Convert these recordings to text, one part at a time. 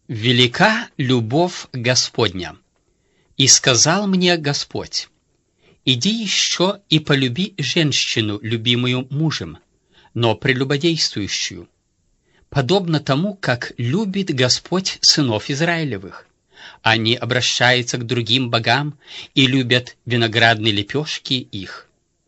Велика любовь Господня. И сказал мне Господь: иди еще и полюби женщину, любимую мужем, но прелюбодействующую, подобно тому, как любит Господь сынов Израилевых. Они обращаются к другим богам и любят виноградные лепешки их.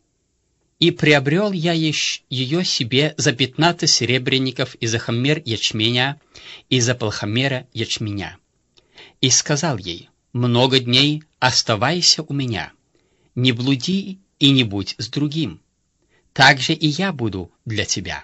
И приобрел я ее себе за 15 серебряников и за хомер ячменя, и за полхомера ячменя. И сказал ей: много дней оставайся у меня, не блуди и не будь с другим, так же и я буду для тебя.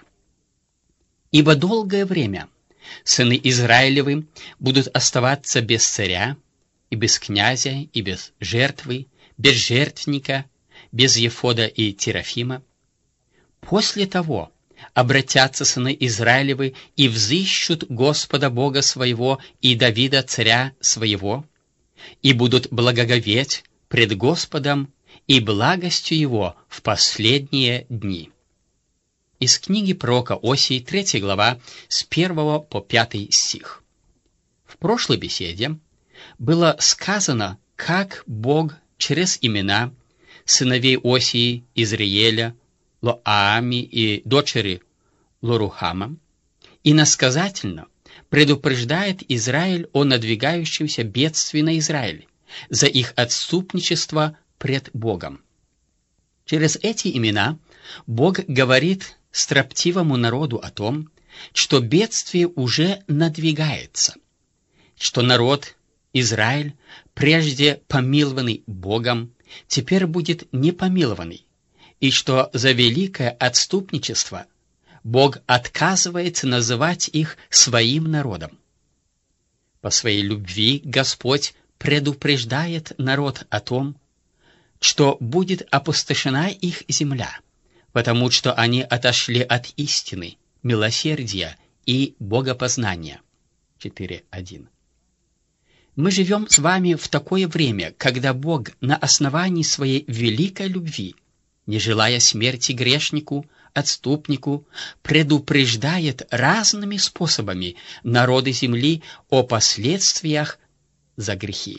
Ибо долгое время сыны Израилевы будут оставаться без царя, и без князя, и без жертвы, без жертвенника, без Ефода и Терафима. После того обратятся сыны Израилевы и взыщут Господа Бога своего и Давида царя своего, и будут благоговеть пред Господом и благостью Его в последние дни. Из книги пророка Осии, 3 глава, с 1 по 5 стих. В прошлой беседе было сказано, как Бог через имена сыновей Осии, Изриеля, Лоами и дочери Лорухама иносказательно предупреждает Израиль о надвигающемся бедствии на Израиль за их отступничество пред Богом. Через эти имена Бог говорит строптивому народу о том, что бедствие уже надвигается, что народ Израиль, прежде помилованный Богом, теперь будет непомилованный, и что за великое отступничество Бог отказывается называть их своим народом. По своей любви Господь предупреждает народ о том, что будет опустошена их земля, потому что они отошли от истины, милосердия и богопознания. 4.1. Мы живем с вами в такое время, когда Бог на основании своей великой любви, не желая смерти грешнику, отступнику, предупреждает разными способами народы земли о последствиях за грехи.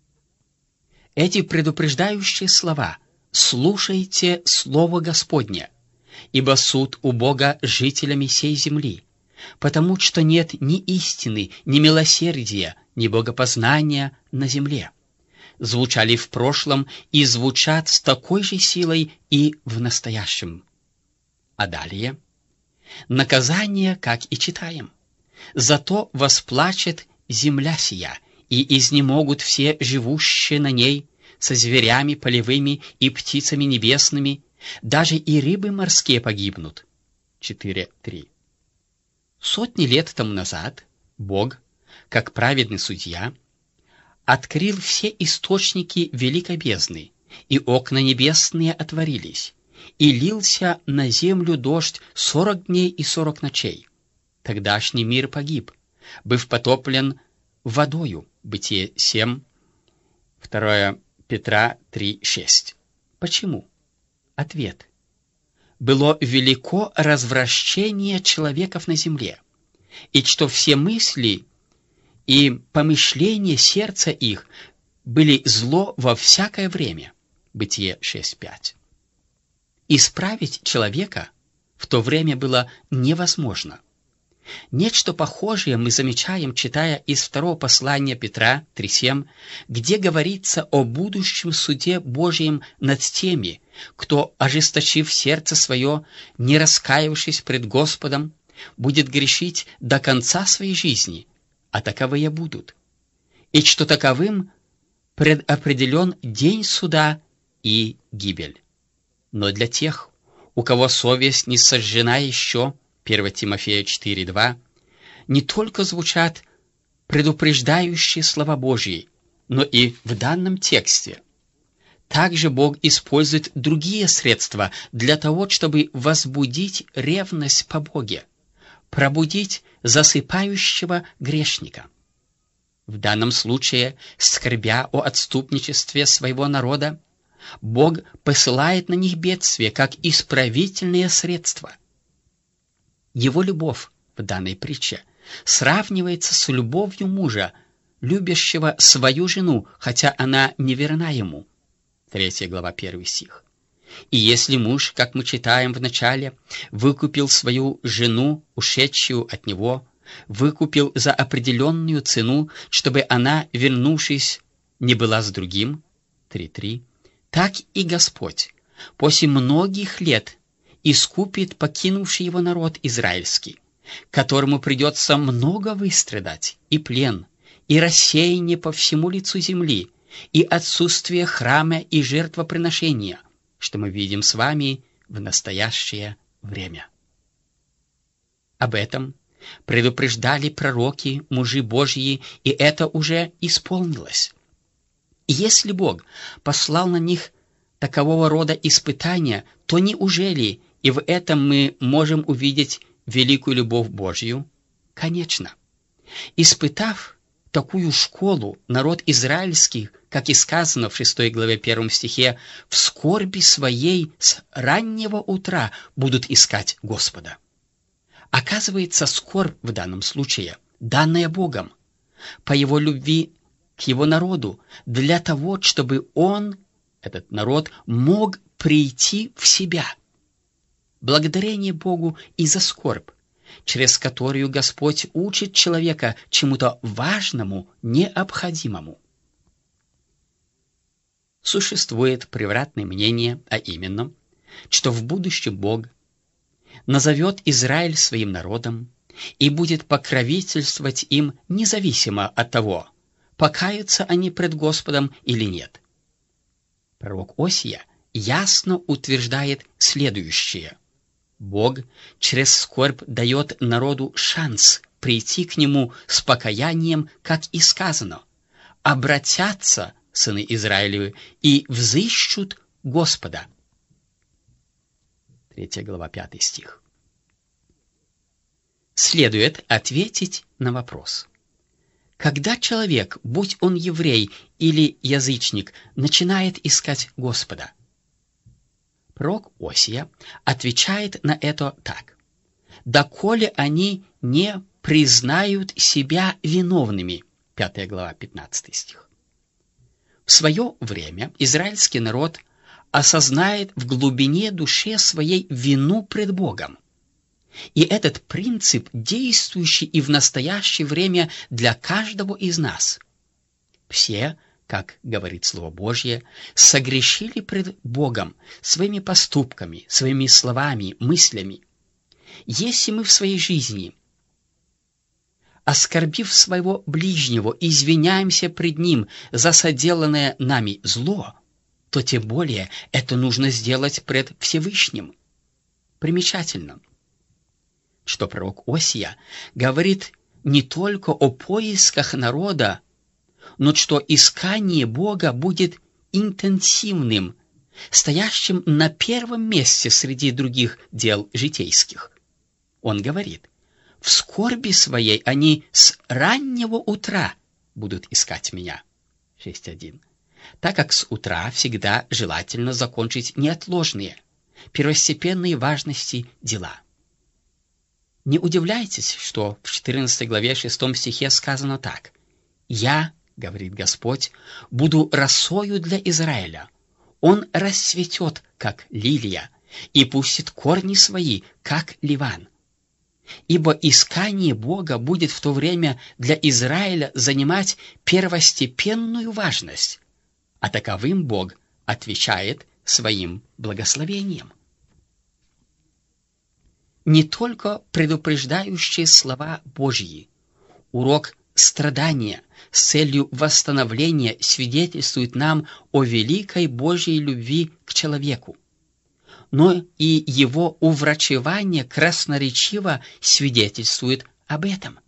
Эти предупреждающие слова: «Слушайте слово Господне, ибо суд у Бога жителями сей земли, потому что нет ни истины, ни милосердия, ни богопознания на земле», звучали в прошлом и звучат с такой же силой и в настоящем. А далее наказание, как и читаем: «Зато восплачет земля сия, и изнемогут все живущие на ней, со зверями полевыми и птицами небесными, даже и рыбы морские погибнут». 4.3. Сотни лет тому назад Бог, как праведный судья, открыл все источники великой бездны, и окна небесные отворились, и лился на землю дождь 40 дней и 40 ночей. Тогдашний мир погиб, быв потоплен водою. Бытие 7, 2 Петра 3.6. Почему? Ответ: было велико развращение человеков на земле, и что все мысли и помышления сердца их были зло во всякое время. Бытие 6.5. Исправить человека в то время было невозможно. Нечто похожее мы замечаем, читая из 2 послания Петра 3.7, где говорится о будущем суде Божьем над теми, кто, ожесточив сердце свое, не раскаявшись пред Господом, будет грешить до конца своей жизни, а таковые будут, и что таковым предопределен день суда и гибель. Но для тех, у кого совесть не сожжена еще, 1 Тимофея 4.2, не только звучат предупреждающие слова Божьи, но и в данном тексте. Также Бог использует другие средства для того, чтобы возбудить ревность по Боге, пробудить засыпающего грешника. В данном случае, скорбя о отступничестве своего народа, Бог посылает на них бедствие как исправительное средство. Его любовь в данной притче сравнивается с любовью мужа, любящего свою жену, хотя она не верна ему. 3 глава, 1 стих. И если муж, как мы читаем в начале, выкупил свою жену, ушедшую от него, выкупил за определенную цену, чтобы она, вернувшись, не была с другим, 3:3, так и Господь после многих лет искупит покинувший его народ израильский, которому придется много выстрадать, и плен, и рассеяние по всему лицу земли, и отсутствие храма и жертвоприношения, что мы видим с вами в настоящее время. Об этом предупреждали пророки, мужи Божьи, и это уже исполнилось. И если Бог послал на них такового рода испытания, то неужели и в этом мы можем увидеть великую любовь Божью? Конечно. Испытав такую школу, народ израильский, как и сказано в 6 главе 1 стихе, в скорби своей с раннего утра будут искать Господа. Оказывается, скорбь в данном случае, данная Богом, по Его любви к Его народу, для того, чтобы Он, этот народ, мог прийти в себя. Благодарение Богу и за скорбь, через которую Господь учит человека чему-то важному, необходимому. Существует превратное мнение, а именно, что в будущем Бог назовет Израиль своим народом и будет покровительствовать им независимо от того, покаются они пред Господом или нет. Пророк Осия ясно утверждает следующее. Бог через скорбь дает народу шанс прийти к Нему с покаянием, как и сказано, обратятся сыны Израилевы и взыщут Господа. 3 глава, 5 стих. Следует ответить на вопрос. Когда человек, будь он еврей или язычник, начинает искать Господа? Пророк Осия отвечает на это так. «Доколе они не признают себя виновными». 5 глава, 15 стих. В свое время израильский народ осознает в глубине души своей вину пред Богом. И этот принцип, действующий и в настоящее время для каждого из нас. Все, как говорит Слово Божье, согрешили пред Богом своими поступками, своими словами, мыслями. Если мы в своей жизни, оскорбив своего ближнего, извиняемся пред Ним за соделанное нами зло, то тем более это нужно сделать пред Всевышним. Примечательно, что пророк Осия говорит не только о поисках народа, но что искание Бога будет интенсивным, стоящим на первом месте среди других дел житейских. Он говорит, в скорби своей они с раннего утра будут искать меня. 6.1. Так как с утра всегда желательно закончить неотложные, первостепенные важности дела. Не удивляйтесь, что в 14 главе 6 стихе сказано так. «Я, — говорит Господь, — буду росою для Израиля. Он расцветет, как лилия, и пустит корни свои, как ливан. Ибо искание Бога будет в то время для Израиля занимать первостепенную важность, а таковым Бог отвечает своим благословением». Не только предупреждающие слова Божьи, урок страдания с целью восстановления свидетельствует нам о великой Божьей любви к человеку, но и его уврачевание красноречиво свидетельствует об этом.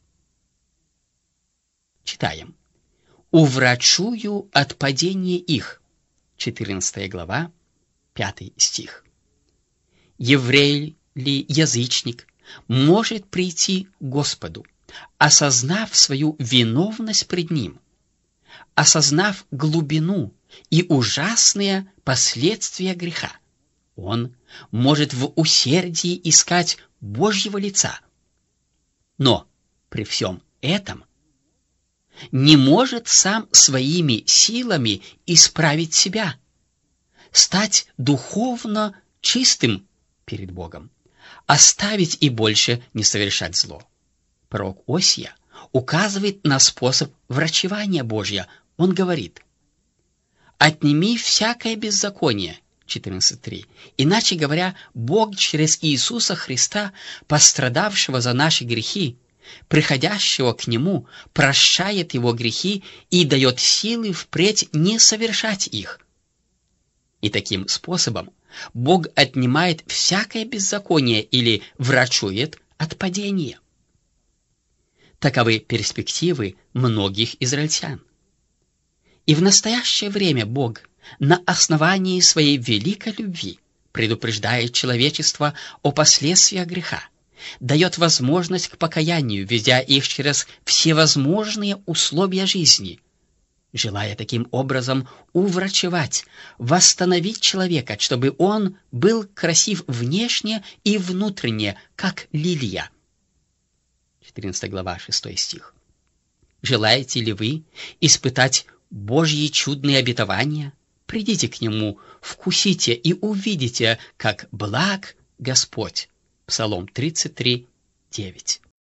Читаем. «Уврачую от падения их». 14 глава, 5 стих. Еврей ли язычник может прийти к Господу, осознав свою виновность пред Ним, осознав глубину и ужасные последствия греха. Он может в усердии искать Божьего лица. Но при всем этом не может сам своими силами исправить себя, стать духовно чистым перед Богом, оставить и больше не совершать зло. Пророк Осия указывает на способ врачевания Божья. Он говорит: «Отними всякое беззаконие». 14.3. Иначе говоря, Бог через Иисуса Христа, пострадавшего за наши грехи, приходящего к Нему, прощает его грехи и дает силы впредь не совершать их. И таким способом Бог отнимает всякое беззаконие или врачует от падения. Таковы перспективы многих израильтян. И в настоящее время Бог на основании своей великой любви предупреждает человечество о последствиях греха, дает возможность к покаянию, ведя их через всевозможные условия жизни, желая таким образом уврачевать, восстановить человека, чтобы он был красив внешне и внутренне, как лилия. 14 глава, 6 стих. Желаете ли вы испытать Божьи чудные обетования? Придите к Нему, вкусите и увидите, как благ Господь. Псалом 33, 9.